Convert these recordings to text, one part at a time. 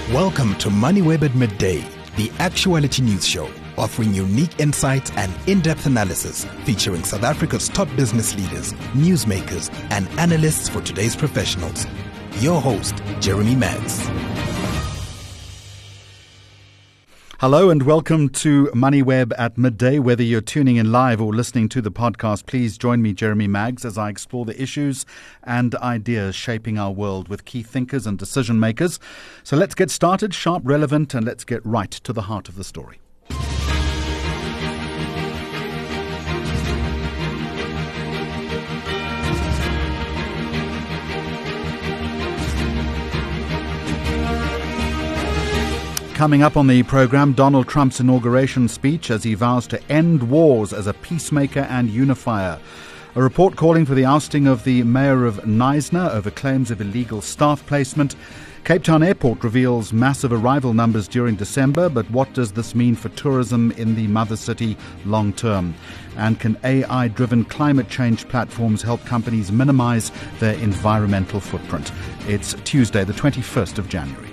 Welcome to MoneyWeb at Midday, the actuality news show, offering unique insights and in-depth analysis featuring South Africa's top business leaders, newsmakers, and analysts for today's professionals. Your host, Jeremy Maggs. Hello and welcome to MoneyWeb at Midday. Whether you're tuning in live or listening to the podcast, please join me, Jeremy Maggs, as I explore the issues and ideas shaping our world with key thinkers and decision makers. So let's get started, sharp, relevant, and let's get right to the heart of the story. Coming up on the program, Donald Trump's inauguration speech as he vows to end wars as a peacemaker and unifier. A report calling for the ousting of the mayor of Knysna over claims of illegal staff placement. Cape Town Airport reveals massive arrival numbers during December, but what does this mean for tourism in the mother city long term? And can AI-driven climate change platforms help companies minimize their environmental footprint? It's Tuesday, the 21st of January.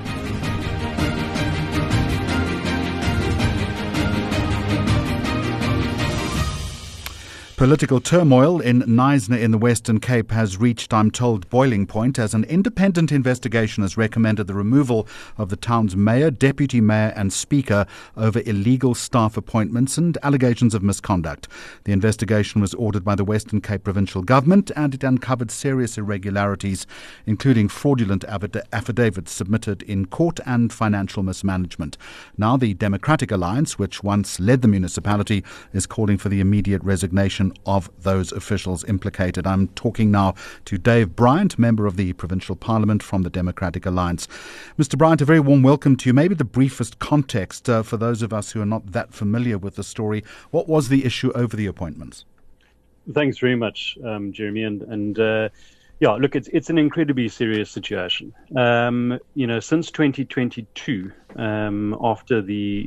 Political turmoil in Knysna in the Western Cape has reached, I'm told, boiling point as an independent investigation has recommended the removal of the town's mayor, deputy mayor and speaker over illegal staff appointments and allegations of misconduct. The investigation was ordered by the Western Cape Provincial Government and it uncovered serious irregularities, including fraudulent affidavits submitted in court and financial mismanagement. Now the Democratic Alliance, which once led the municipality, is calling for the immediate resignation of those officials implicated. I'm talking now to Dave Bryant, member of the Provincial Parliament from the Democratic Alliance. Mr. Bryant, a very warm welcome to you. Maybe the briefest context for those of us who are not that familiar with the story. What was the issue over the appointments? Thanks very much, Jeremy. Yeah, look, it's an incredibly serious situation. Since 2022, after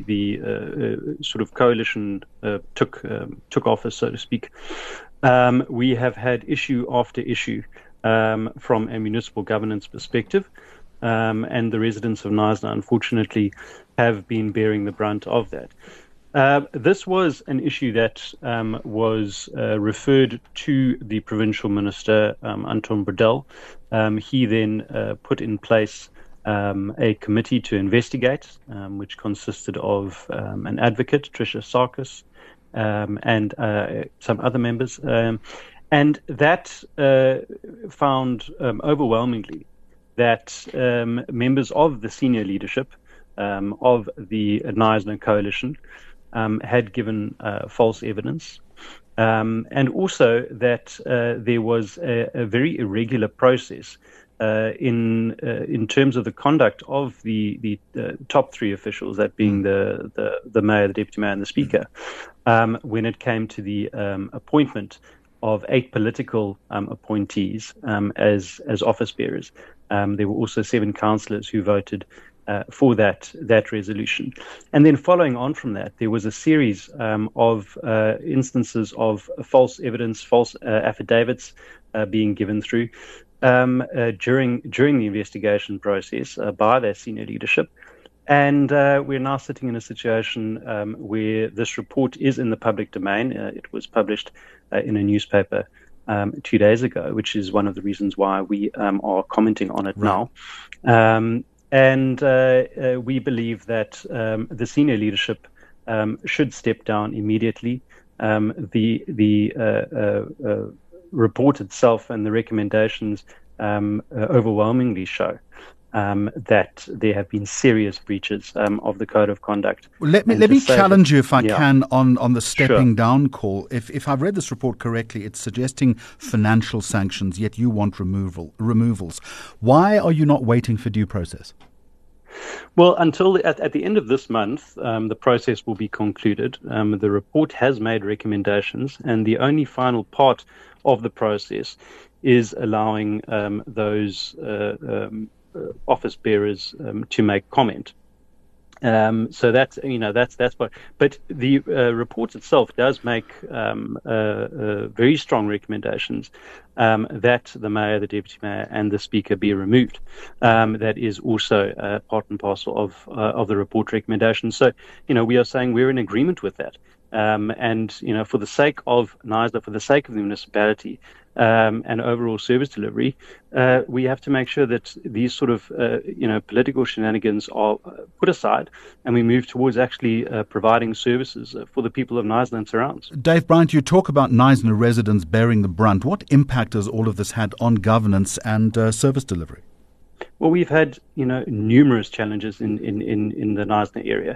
the sort of coalition took office, so to speak, we have had issue after issue from a municipal governance perspective, and the residents of Knysna, unfortunately, have been bearing the brunt of that. This was an issue that was referred to the provincial minister, Anton Bredell. He then put in place a committee to investigate, which consisted of an advocate, Tricia Sarkis, and some other members. And that found overwhelmingly that members of the senior leadership of the Knysna coalition had given false evidence, and also that there was a very irregular process in terms of the conduct of the top three officials, that being the mayor, the deputy mayor, and the speaker, when it came to the appointment of 8 political appointees as office bearers. There were also 7 councillors who voted for that resolution. And then following on from that, there was a series of instances of false evidence, false affidavits being given through during the investigation process by their senior leadership. And we're now sitting in a situation where this report is in the public domain. It was published in a newspaper 2 days ago, which is one of the reasons why we are commenting on it now. And we believe that the senior leadership should step down immediately. The report itself and the recommendations overwhelmingly show that there have been serious breaches of the code of conduct. Let me challenge you, if I can, on the stepping down call. If I've read this report correctly, it's suggesting financial sanctions, yet you want removals. Why are you not waiting for due process? Well, until at the end of this month, the process will be concluded. The report has made recommendations, and the only final part of the process is allowing those office bearers to make comment. So that's what. But the report itself does make very strong recommendations that the mayor, the deputy mayor, and the speaker be removed. That is also part and parcel of the report recommendations. So we are saying we're in agreement with that. And for the sake of Knysna, for the sake of the municipality, and overall service delivery, we have to make sure that these sort of political shenanigans are put aside, and we move towards actually providing services for the people of Knysna and surrounds. Dave Bryant, you talk about Knysna residents bearing the brunt. What impact has all of this had on governance and service delivery? Well, we've had, numerous challenges in the Knysna area.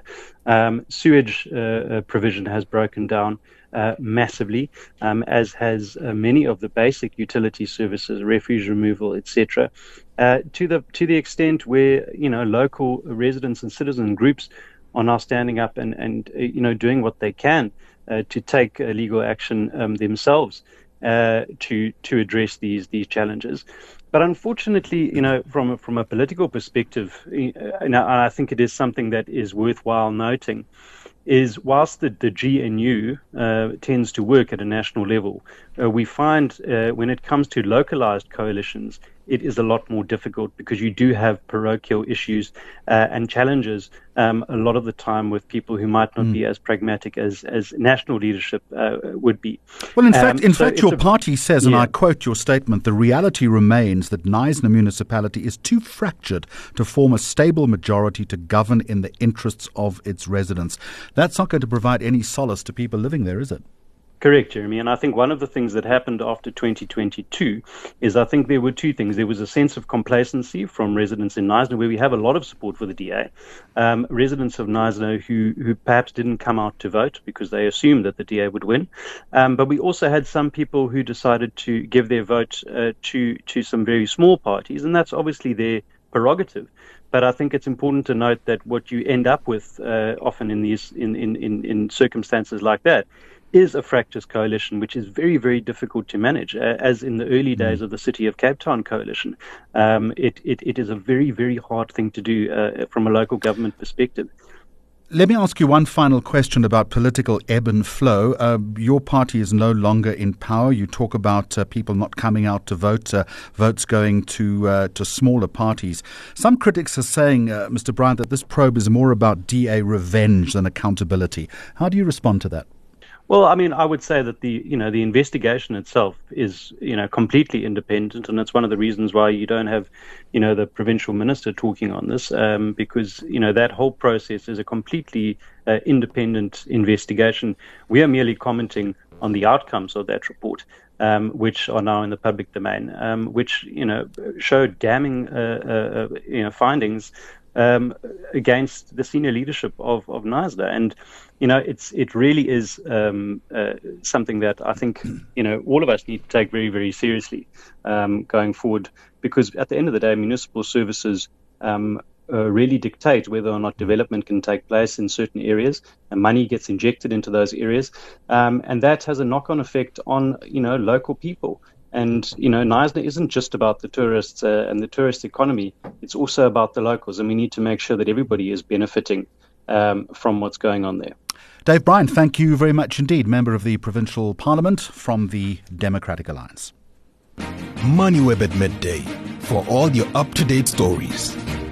Sewage provision has broken down massively, as has many of the basic utility services, refuse removal, etc. To the extent where local residents and citizen groups are now standing up and doing what they can to take legal action themselves to address these challenges. But unfortunately, from a political perspective, I think it is something that is worthwhile noting, is whilst the GNU tends to work at a national level, we find when it comes to localized coalitions, it is a lot more difficult because you do have parochial issues and challenges a lot of the time with people who might not be as pragmatic as national leadership would be. Well, in fact, your party says, and I quote your statement, the reality remains that Knysna municipality is too fractured to form a stable majority to govern in the interests of its residents. That's not going to provide any solace to people living there, is it? Correct, Jeremy. And I think one of the things that happened after 2022 is I think there were two things. There was a sense of complacency from residents in Knysna, where we have a lot of support for the DA. Residents of Knysna who perhaps didn't come out to vote because they assumed that the DA would win. But we also had some people who decided to give their vote to some very small parties, and that's obviously their prerogative. But I think it's important to note that what you end up with often in these in circumstances like that is a fractious coalition, which is very, very difficult to manage. As in the early days of the City of Cape Town coalition, it is a very, very hard thing to do from a local government perspective. Let me ask you one final question about political ebb and flow. Your party is no longer in power. You talk about people not coming out to vote, votes going to smaller parties. Some critics are saying, Mr. Bryant, that this probe is more about DA revenge than accountability. How do you respond to that? Well, I mean, I would say that the investigation itself is, completely independent, and it's one of the reasons why you don't have, the provincial minister talking on this, because, that whole process is a completely independent investigation. We are merely commenting on the outcomes of that report, which are now in the public domain, which, showed damning, findings against the senior leadership of Knysna. And it really is something that I think all of us need to take very, very seriously going forward, because at the end of the day, municipal services really dictate whether or not development can take place in certain areas, and money gets injected into those areas, and that has a knock-on effect on local people. And, Knysna isn't just about the tourists and the tourist economy. It's also about the locals, and we need to make sure that everybody is benefiting from what's going on there. Dave Bryant, thank you very much indeed. Member of the Provincial Parliament from the Democratic Alliance. MoneyWeb at midday for all your up-to-date stories.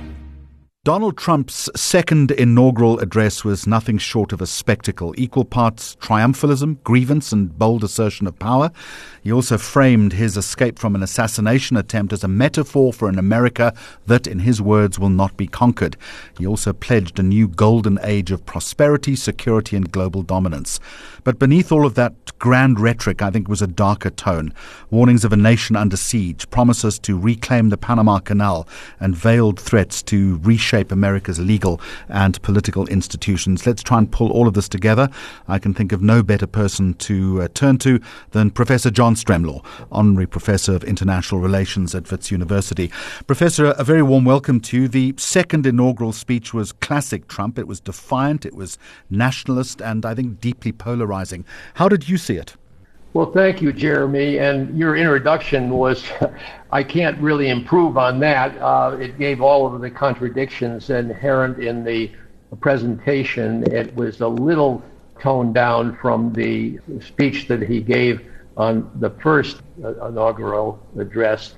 Donald Trump's second inaugural address was nothing short of a spectacle, equal parts triumphalism, grievance and bold assertion of power. He also framed his escape from an assassination attempt as a metaphor for an America that, in his words, will not be conquered. He also pledged a new golden age of prosperity, security and global dominance. But beneath all of that grand rhetoric, I think, was a darker tone. Warnings of a nation under siege, promises to reclaim the Panama Canal, and veiled threats to reshape America's legal and political institutions. Let's try and pull all of this together. I can think of no better person to turn to than Professor John Stremlaw, Honorary Professor of International Relations at Wits University. Professor, a very warm welcome to you. The second inaugural speech was classic Trump. It was defiant, it was nationalist, and I think deeply polarizing. How did you see it? Well, thank you, Jeremy. And your introduction was, I can't really improve on that. It gave all of the contradictions inherent in the presentation. It was a little toned down from the speech that he gave on the first inaugural address,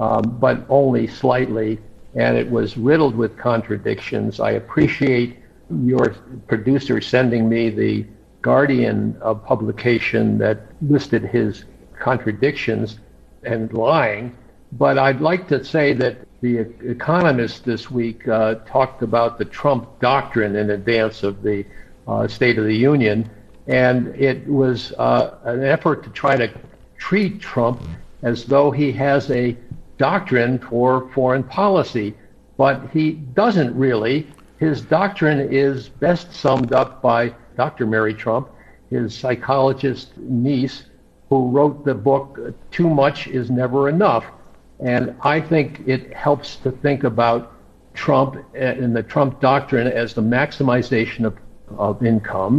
but only slightly, and it was riddled with contradictions. I appreciate your producer sending me the Guardian publication that listed his contradictions and lying, but I'd like to say that the Economist this week talked about the Trump doctrine in advance of the State of the Union, and it was an effort to try to treat Trump as though he has a doctrine for foreign policy, but he doesn't really. His doctrine is best summed up by Dr. Mary Trump, his psychologist niece, who wrote the book, Too Much Is Never Enough. And I think it helps to think about Trump and the Trump doctrine as the maximization of income.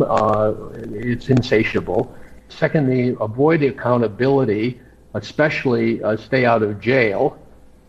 It's insatiable. Secondly, avoid accountability, especially stay out of jail.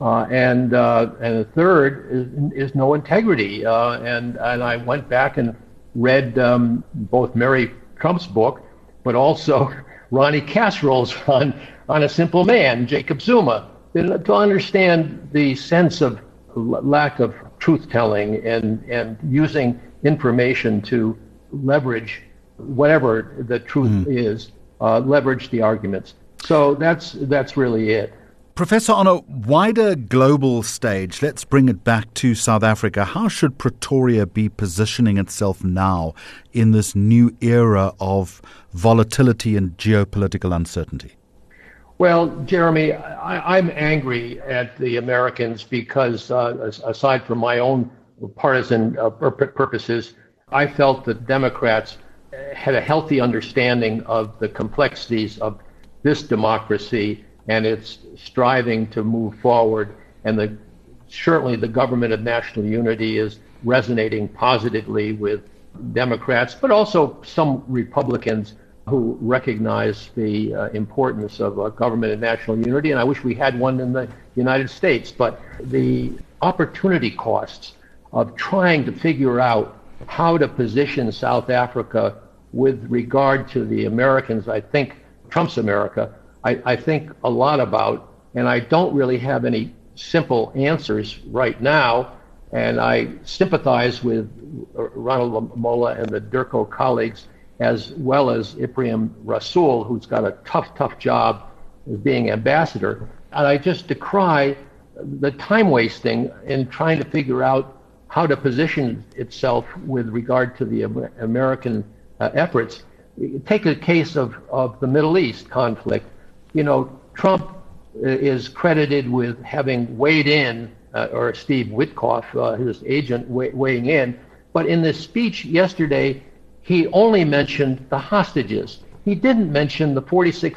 And the third is no integrity. And I went back and read both Mary Trump's book, but also Ronnie Casserol's on A Simple Man, Jacob Zuma, to understand the sense of lack of truth-telling and using information to leverage whatever the truth is, leverage the arguments. So that's really it. Professor, on a wider global stage, let's bring it back to South Africa. How should Pretoria be positioning itself now in this new era of volatility and geopolitical uncertainty? Well, Jeremy, I'm angry at the Americans because, aside from my own partisan purposes, I felt that Democrats had a healthy understanding of the complexities of this democracy and its striving to move forward. And certainly the government of national unity is resonating positively with Democrats, but also some Republicans who recognize the importance of a government of national unity. And I wish we had one in the United States. But the opportunity costs of trying to figure out how to position South Africa with regard to the Americans, I think, Trump's America, I think a lot about, and I don't really have any simple answers right now. And I sympathize with Ronald Lamola and the DIRCO colleagues, as well as Ibrahim Rasool, who's got a tough job as being ambassador. And I just decry the time wasting in trying to figure out how to position itself with regard to the American efforts. Take a case of the Middle East conflict. You know, Trump is credited with having weighed in, or Steve Witkoff, his agent, weighing in. But in this speech yesterday, he only mentioned the hostages. He didn't mention the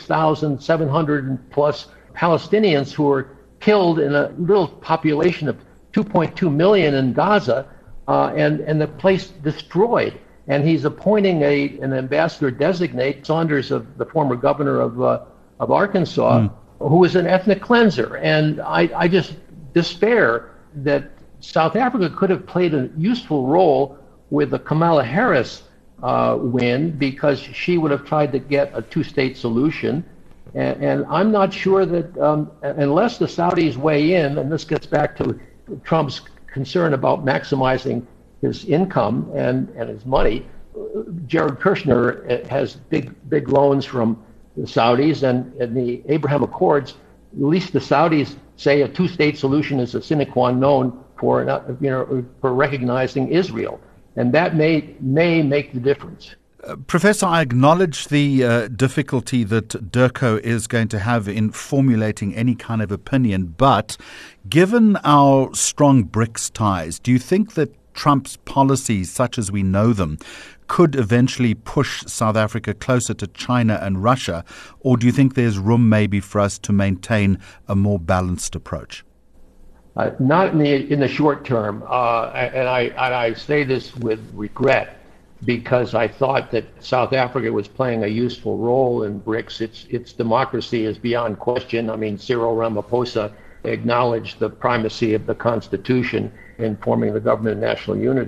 46,700 plus Palestinians who were killed in a little population of 2.2 million in Gaza, and the place destroyed. And he's appointing an ambassador designate, Saunders, the former governor of Arkansas, who is an ethnic cleanser. And I just despair that South Africa could have played a useful role with the Kamala Harris win, because she would have tried to get a two-state solution. And I'm not sure that unless the Saudis weigh in, and this gets back to Trump's concern about maximizing his income and his money, Jared Kushner has big loans from the Saudis, and in the Abraham Accords, at least the Saudis say a two-state solution is a sine qua non for recognizing Israel, and that may make the difference. Professor, I acknowledge the difficulty that DIRCO is going to have in formulating any kind of opinion, but given our strong BRICS ties, do you think that Trump's policies, such as we know them, could eventually push South Africa closer to China and Russia, or do you think there's room maybe for us to maintain a more balanced approach? Not in the short term, and I say this with regret, because I thought that South Africa was playing a useful role in BRICS. Its democracy is beyond question. I mean, Cyril Ramaphosa acknowledged the primacy of the Constitution in forming the government of national unity.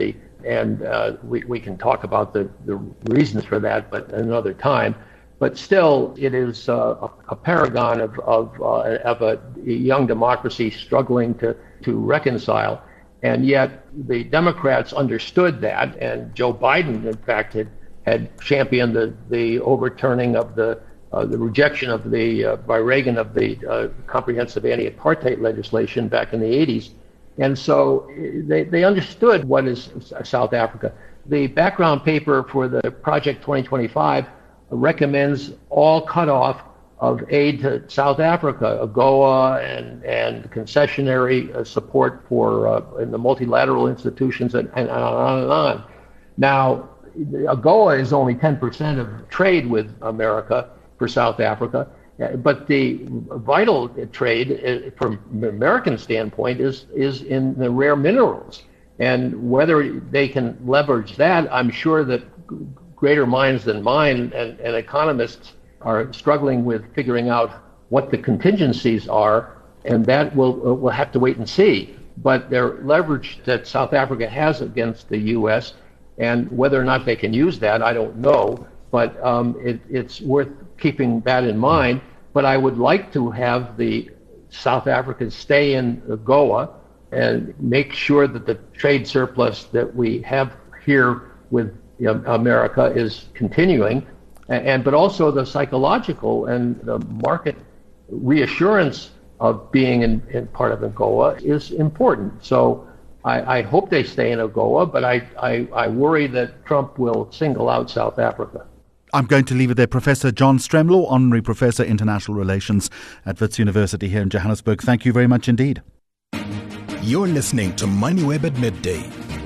and we can talk about the reasons for that, but another time. But still, it is a paragon of a young democracy struggling to reconcile. And yet the Democrats understood that, and Joe Biden, in fact, had championed the overturning of the rejection of by Reagan of the comprehensive anti-apartheid legislation back in the 80s. And so they understood what is South Africa. The background paper for the Project 2025 recommends all cutoff of aid to South Africa, AGOA and concessionary support for in the multilateral institutions and on and on. Now, AGOA is only 10% of trade with America for South Africa, but the vital trade from an American standpoint is in the rare minerals. And whether they can leverage that, I'm sure that greater minds than mine and economists are struggling with figuring out what the contingencies are, and that we'll have to wait and see. But their leverage that South Africa has against the U.S., and whether or not they can use that, I don't know. But it's worth keeping that in mind. But I would like to have the South Africans stay in AGOA and make sure that the trade surplus that we have here with America is continuing, but also the psychological and the market reassurance of being in part of AGOA is important. So I hope they stay in AGOA, but I worry that Trump will single out South Africa. I'm going to leave it there. Professor John Stremlau, Honorary Professor International Relations at Wits University here in Johannesburg. Thank you very much indeed. You're listening to MoneyWeb at Midday.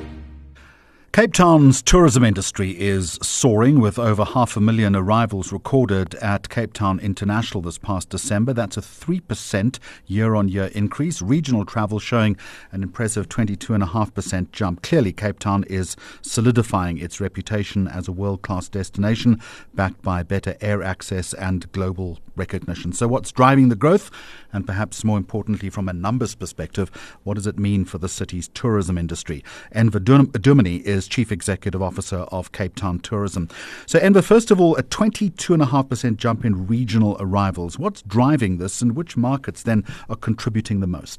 Cape Town's tourism industry is soaring, with over 500,000 arrivals recorded at Cape Town International this past December. That's a 3% year-on-year increase. Regional travel showing an impressive 22.5% jump. Clearly, Cape Town is solidifying its reputation as a world-class destination, backed by better air access and global recognition. So what's driving the growth? And perhaps more importantly, from a numbers perspective, what does it mean for the city's tourism industry? Enver Dumini is Chief Executive Officer of Cape Town Tourism. So Enver, first of all, a 22.5% jump in regional arrivals. What's driving this, and which markets then are contributing the most?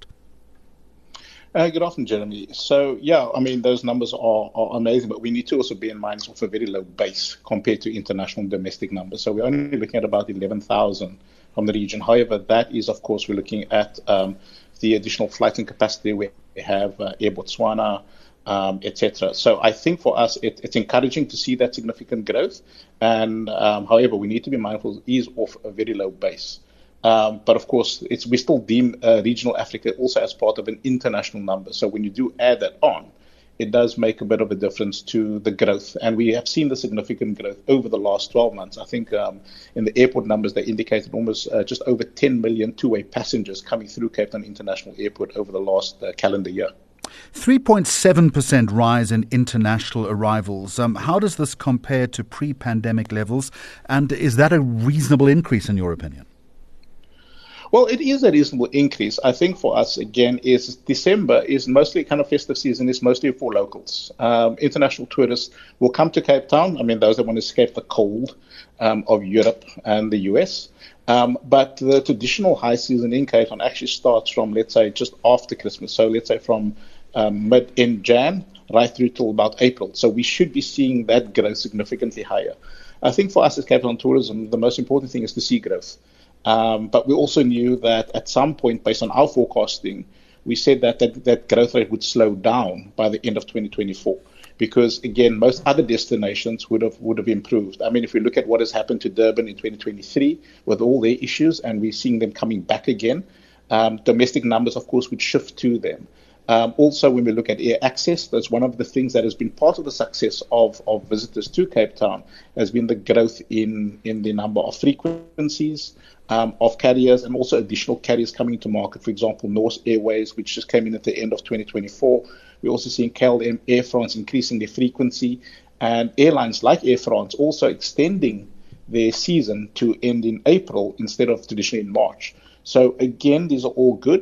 Good afternoon, Jeremy. So, those numbers are amazing, but we need to also bear in mind it's off a very low base compared to international and domestic numbers. So we're only looking at about 11,000 from the region. However, that is, of course, we're looking at the additional flight and capacity we have, Air Botswana, etc. So I think for us, it's encouraging to see that significant growth. And however, we need to be mindful it is off a very low base. But of course, we still deem regional Africa also as part of an international number. So when you do add that on, it does make a bit of a difference to the growth. And we have seen the significant growth over the last 12 months. I think in the airport numbers, they indicated almost just over 10 million two-way passengers coming through Cape Town International Airport over the last calendar year. 3.7% rise in international arrivals. How does this compare to pre-pandemic levels? And is that a reasonable increase in your opinion? Well, it is a reasonable increase. I think for us, again, is December is mostly kind of festive season. It's mostly for locals. International tourists will come to Cape Town. I mean, those that want to escape the cold of Europe and the US. But the traditional high season in Cape Town actually starts from, let's say, just after Christmas. So let's say from mid-end Jan right through till about April. So we should be seeing that growth significantly higher. I think for us as Cape Town Tourism, the most important thing is to see growth. But we also knew that at some point, based on our forecasting, we said that growth rate would slow down by the end of 2024. Because, again, most other destinations would have improved. I mean, if we look at what has happened to Durban in 2023 with all their issues, and we're seeing them coming back again, domestic numbers, of course, would shift to them. Also, when we look at air access, that's one of the things that has been part of the success of visitors to Cape Town, has been the growth in the number of frequencies of carriers, and also additional carriers coming to market. For example, Norse Airways, which just came in at the end of 2024. We're also seeing KLM, Air France increasing their frequency, and airlines like Air France also extending their season to end in April instead of traditionally in March. So again, these are all good.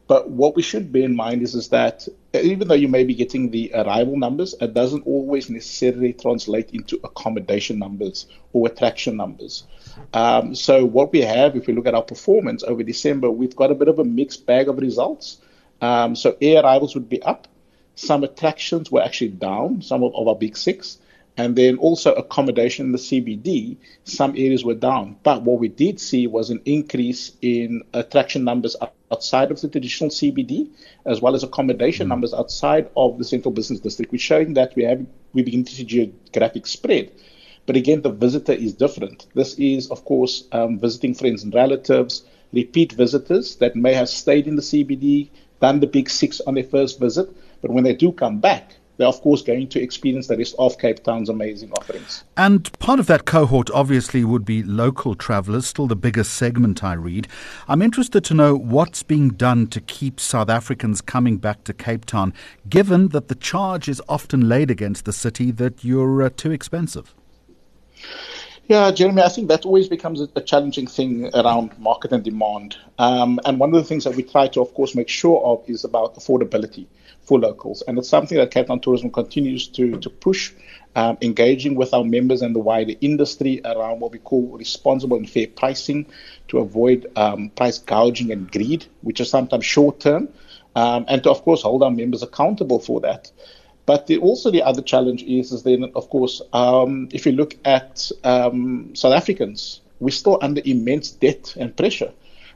But what we should bear in mind is that even though you may be getting the arrival numbers, it doesn't always necessarily translate into accommodation numbers or attraction numbers. So what we have, if we look at our performance over December, we've got a bit of a mixed bag of results. So air arrivals would be up. Some attractions were actually down, some of our big six. And then also accommodation in the CBD, some areas were down. But what we did see was an increase in attraction numbers outside of the traditional CBD, as well as accommodation numbers outside of the central business district, which showing that we begin to see geographic spread. But again, the visitor is different. This is, of course, visiting friends and relatives, repeat visitors that may have stayed in the CBD, done the big six on their first visit, but when they do come back, they're, of course, going to experience the rest of Cape Town's amazing offerings. And part of that cohort, obviously, would be local travellers, still the biggest segment, I read. I'm interested to know what's being done to keep South Africans coming back to Cape Town, given that the charge is often laid against the city that you're too expensive. Yeah, Jeremy, I think that always becomes a challenging thing around market and demand. And one of the things that we try to, of course, make sure of is about affordability for locals. And it's something that Cape Town Tourism continues to push, engaging with our members and the wider industry around what we call responsible and fair pricing to avoid price gouging and greed, which is sometimes short-term, and to, of course, hold our members accountable for that. But also the other challenge is then, of course, if you look at South Africans, we're still under immense debt and pressure.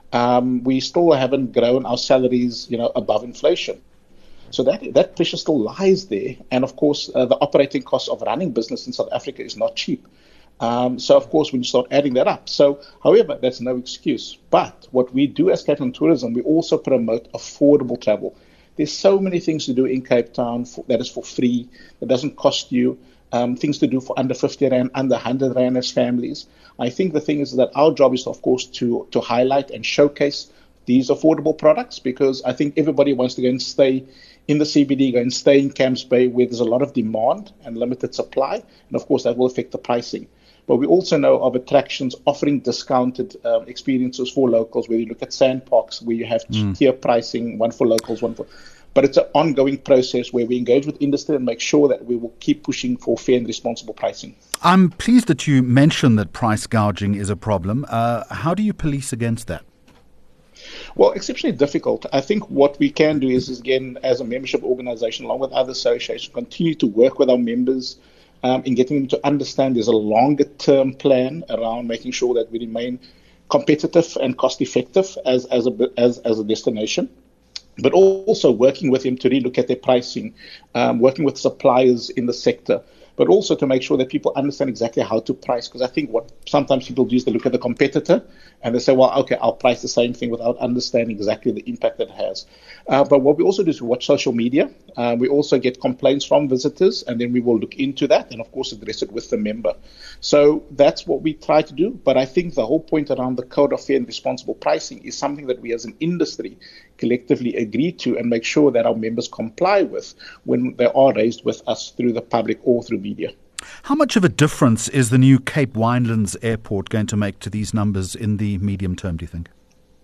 We still haven't grown our salaries, above inflation. So that pressure still lies there. And, of course, the operating cost of running business in South Africa is not cheap. So, of course, when you start adding that up. So, however, that's no excuse. But what we do as Cape Town Tourism, we also promote affordable travel. There's so many things to do in Cape Town that is for free, that doesn't cost you, things to do for under 50 Rand, under 100 Rand as families. I think the thing is that our job is, of course, to highlight and showcase these affordable products, because I think everybody wants to go and stay in the CBD, go and stay in Camps Bay where there's a lot of demand and limited supply. And, of course, that will affect the pricing. But we also know of attractions offering discounted experiences for locals, where you look at sandparks, where you have tier pricing, one for locals, one for... But it's an ongoing process where we engage with industry and make sure that we will keep pushing for fair and responsible pricing. I'm pleased that you mentioned that price gouging is a problem. How do you police against that? Well, exceptionally difficult. I think what we can do is again, as a membership organization, along with other associations, continue to work with our members in getting them to understand there's a longer-term plan around making sure that we remain competitive and cost-effective as a destination, but also working with them to relook at their pricing, working with suppliers in the sector, but also to make sure that people understand exactly how to price. Because I think what sometimes people do is they look at the competitor and they say, well, okay, I'll price the same thing without understanding exactly the impact that it has. But what we also do is we watch social media. We also get complaints from visitors, and then we will look into that and, of course, address it with the member. So that's what we try to do. But I think the whole point around the Code of Fair and Responsible Pricing is something that we as an industry collectively agree to and make sure that our members comply with when they are raised with us through the public or through media. How much of a difference is the new Cape Winelands Airport going to make to these numbers in the medium term, do you think?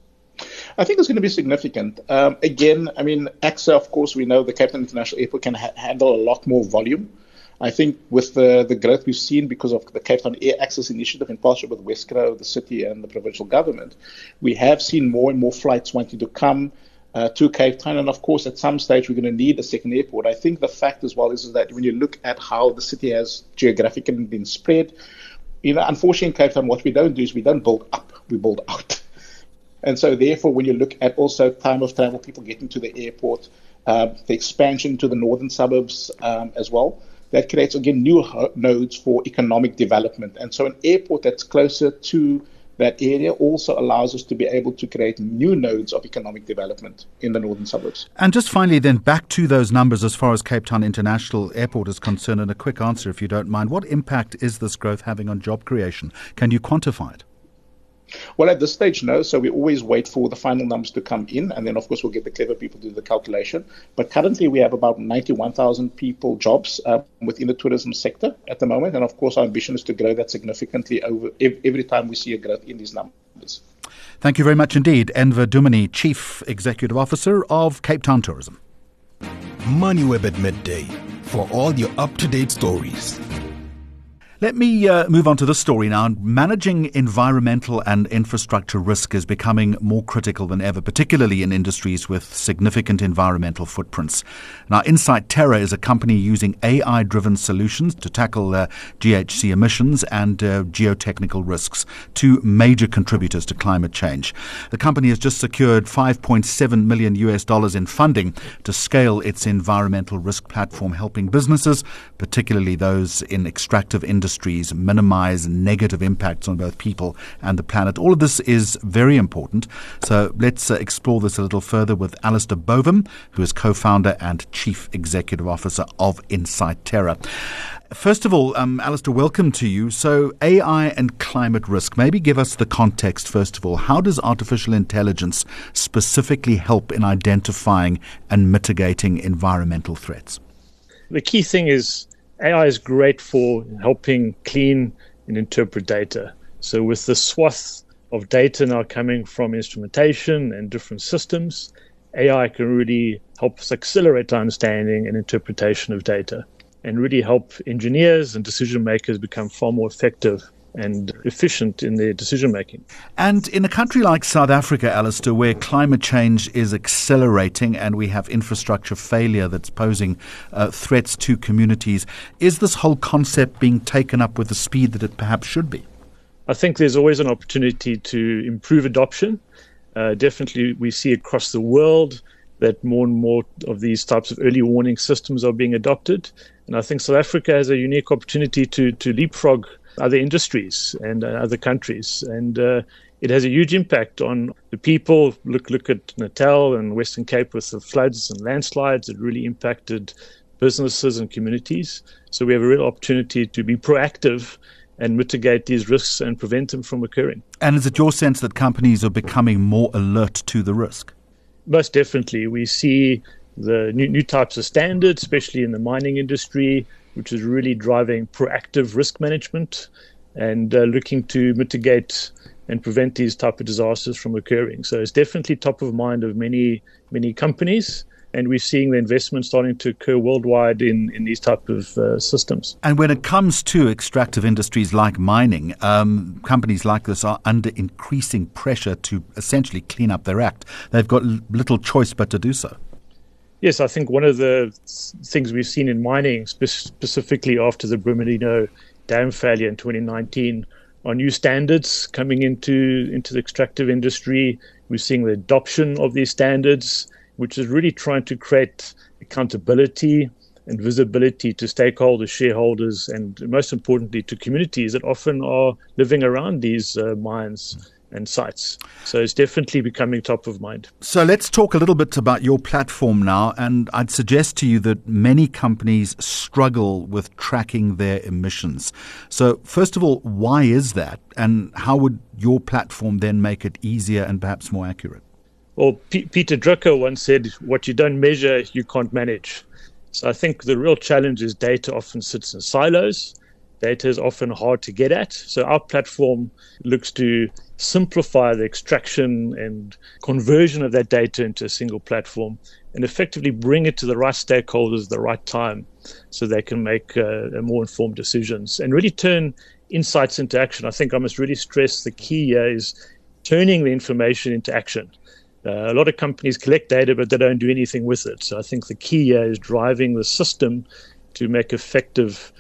I think it's going to be significant. Again, I mean, AXA, of course, we know the Cape Town International Airport can handle a lot more volume. I think with the growth we've seen because of the Cape Town Air Access Initiative in partnership with Wesgro, the city and the provincial government, we have seen more and more flights wanting to come to Cape Town. And, of course, at some stage, we're going to need a second airport. I think the fact as well is that when you look at how the city has geographically been spread, unfortunately in Cape Town, what we don't do is we don't build up, we build out. And so, therefore, when you look at also time of travel, people getting to the airport, the expansion to the northern suburbs as well, that creates, again, new nodes for economic development. And so an airport that's closer to that area also allows us to be able to create new nodes of economic development in the northern suburbs. And just finally then, back to those numbers as far as Cape Town International Airport is concerned, and a quick answer if you don't mind. What impact is this growth having on job creation? Can you quantify it? Well, at this stage, no. So we always wait for the final numbers to come in, and then, of course, we'll get the clever people to do the calculation. But currently, we have about 91,000 people, jobs within the tourism sector at the moment. And, of course, our ambition is to grow that significantly over every time we see a growth in these numbers. Thank you very much indeed. Enver Dumini, Chief Executive Officer of Cape Town Tourism. MoneyWeb at midday for all your up-to-date stories. Let me move on to this story now. Managing environmental and infrastructure risk is becoming more critical than ever, particularly in industries with significant environmental footprints. Now, Insight Terra is a company using AI-driven solutions to tackle GHG emissions and geotechnical risks, two major contributors to climate change. The company has just secured $5.7 million in funding to scale its environmental risk platform, helping businesses, particularly those in extractive industries, minimize negative impacts on both people and the planet. All of this is very important. So let's explore this a little further with Alistair Bovum, who is co-founder and Chief Executive Officer of Insight Terra. First of all, Alistair, welcome to you. So AI and climate risk, maybe give us the context first of all. How does artificial intelligence specifically help in identifying and mitigating environmental threats? The key thing is AI is great for helping clean and interpret data. So with the swath of data now coming from instrumentation and different systems, AI can really help us accelerate our understanding and interpretation of data and really help engineers and decision makers become far more effective and efficient in their decision-making. And in a country like South Africa, Alistair, where climate change is accelerating and we have infrastructure failure that's posing threats to communities, is this whole concept being taken up with the speed that it perhaps should be? I think there's always an opportunity to improve adoption. Definitely we see across the world that more and more of these types of early warning systems are being adopted. And I think South Africa has a unique opportunity to leapfrog other industries and other countries. And it has a huge impact on the people. Look at Natal and Western Cape with the floods and landslides. It really impacted businesses and communities. So we have a real opportunity to be proactive and mitigate these risks and prevent them from occurring. And is it your sense that companies are becoming more alert to the risk? Most definitely. We see the new types of standards, especially in the mining industry, which is really driving proactive risk management and looking to mitigate and prevent these type of disasters from occurring. So it's definitely top of mind of many companies, and we're seeing the investment starting to occur worldwide in these type of systems. And when it comes to extractive industries like mining, companies like this are under increasing pressure to essentially clean up their act. They've got little choice but to do so. Yes, I think one of the things we've seen in mining, specifically after the Brumadinho dam failure in 2019, are new standards coming into the extractive industry. We're seeing the adoption of these standards, which is really trying to create accountability and visibility to stakeholders, shareholders, and most importantly to communities that often are living around these mines and sites. So it's definitely becoming top of mind. So let's talk a little bit about your platform now. And I'd suggest to you that many companies struggle with tracking their emissions. So first of all, why is that? And how would your platform then make it easier and perhaps more accurate? Well, Peter Drucker once said, what you don't measure, you can't manage. So I think the real challenge is data often sits in silos. Data is often hard to get at. So our platform looks to simplify the extraction and conversion of that data into a single platform and effectively bring it to the right stakeholders at the right time so they can make more informed decisions and really turn insights into action. I think I must really stress the key here is turning the information into action. A lot of companies collect data, but they don't do anything with it. So I think the key here is driving the system to make effective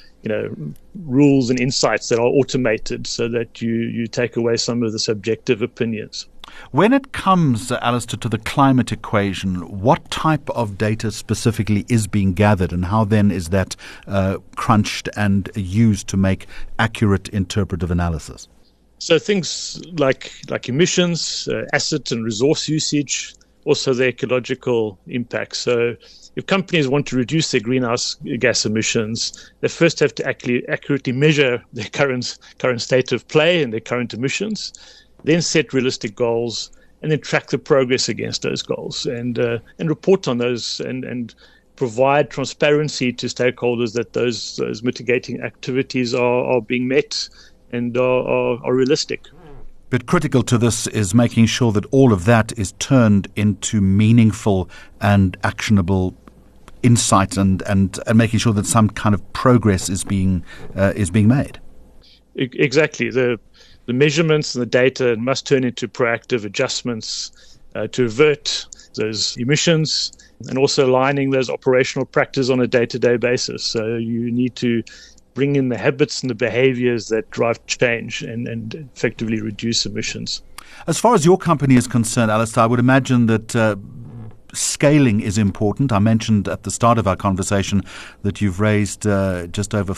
rules and insights that are automated so that you take away some of the subjective opinions. When it comes, Alistair, to the climate equation, what type of data specifically is being gathered and how then is that crunched and used to make accurate interpretive analysis? So things like emissions, asset and resource usage, also the ecological impact. So if companies want to reduce their greenhouse gas emissions, they first have to accurately measure their current state of play and their current emissions, then set realistic goals, and then track the progress against those goals and report on those and provide transparency to stakeholders that those mitigating activities are being met and are realistic. But critical to this is making sure that all of that is turned into meaningful and actionable insight and making sure that some kind of progress is being made. Exactly. The measurements and the data must turn into proactive adjustments to avert those emissions and also aligning those operational practices on a day-to-day basis. So you need to bring in the habits and the behaviors that drive change and effectively reduce emissions. As far as your company is concerned, Alistair, I would imagine that scaling is important. I mentioned at the start of our conversation that you've raised just over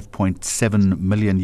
$5.7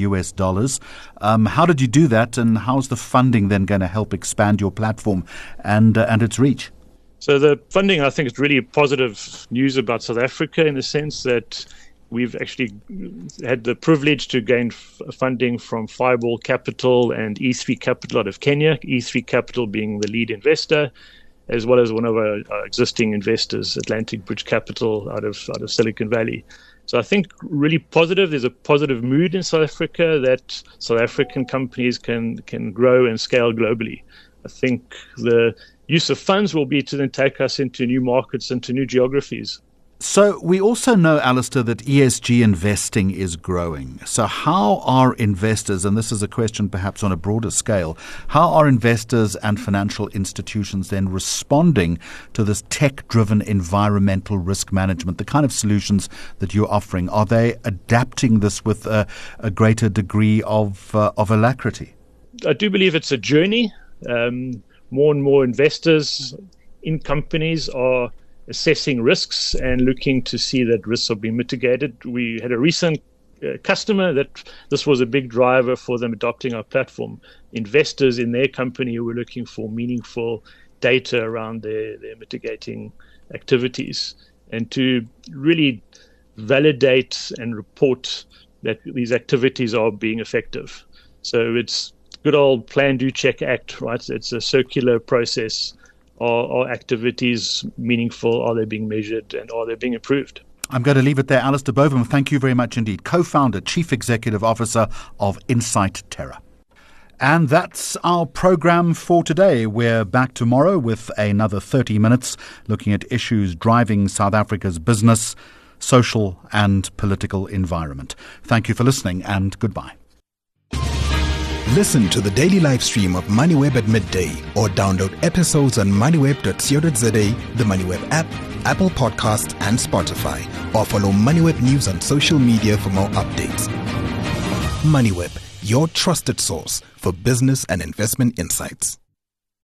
million. How did you do that, and how's the funding then going to help expand your platform and its reach? So the funding, I think, is really positive news about South Africa in the sense that we've actually had the privilege to gain funding from Fireball Capital and E3 Capital out of Kenya, E3 Capital being the lead investor, as well as one of our existing investors, Atlantic Bridge Capital out of Silicon Valley. So I think really positive. There's a positive mood in South Africa that South African companies can grow and scale globally. I think the use of funds will be to then take us into new markets, into new geographies. So we also know, Alistair, that ESG investing is growing. So how are investors, and this is a question perhaps on a broader scale, how are investors and financial institutions then responding to this tech-driven environmental risk management, the kind of solutions that you're offering? Are they adapting this with a greater degree of alacrity? I do believe it's a journey. More and more investors in companies are assessing risks and looking to see that risks are being mitigated. We had a recent customer that this was a big driver for them adopting our platform. Investors in their company who were looking for meaningful data around their mitigating activities and to really validate and report that these activities are being effective. So it's good old plan, do, check, act, right? It's a circular process. Are activities meaningful? Are they being measured? And are they being improved? I'm going to leave it there. Alistair Bovum, thank you very much indeed. Co-founder, Chief Executive Officer of Insight Terra. And that's our program for today. We're back tomorrow with another 30 minutes looking at issues driving South Africa's business, social and political environment. Thank you for listening and goodbye. Listen to the daily live stream of MoneyWeb at midday or download episodes on moneyweb.co.za, the MoneyWeb app, Apple Podcasts and Spotify, or follow MoneyWeb News on social media for more updates. MoneyWeb, your trusted source for business and investment insights.